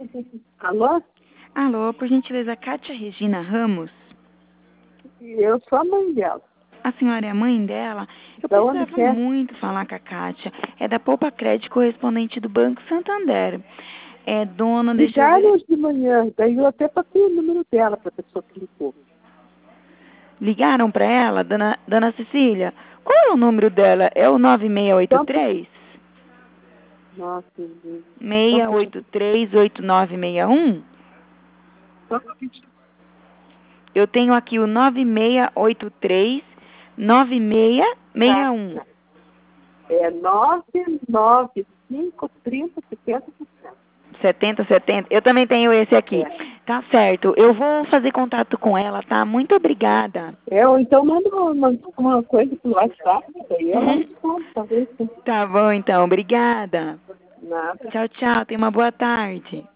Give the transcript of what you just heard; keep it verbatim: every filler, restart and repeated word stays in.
Alô? Alô, por gentileza, Kátia Regina Ramos? Eu sou a mãe dela. A senhora é a mãe dela? Eu Da onde precisava que é? muito falar com a Kátia. É da Poupa Crédito, correspondente do Banco Santander. É dona, deixa eu Ligaram ver. hoje de manhã, daí eu até passei o número dela para a pessoa que ligou. Ligaram para ela, dona, dona Cecília? Qual é o número dela? É o nove seis oito três? Nossa, gente. seis oito três, oito nove seis um? Eu tenho aqui o nove seis oito três, nove seis seis um. É nove nove cinco, trinta, setenta, setenta. setenta, setenta. Eu também tenho esse aqui. É. Tá certo. Eu vou fazer contato com ela, tá? Muito obrigada. É, ou então manda uma, manda uma coisa pelo WhatsApp, daí ela Hum. responde, talvez. Tá bom, então. Obrigada. Nada. Tchau, tchau. Tenha uma boa tarde.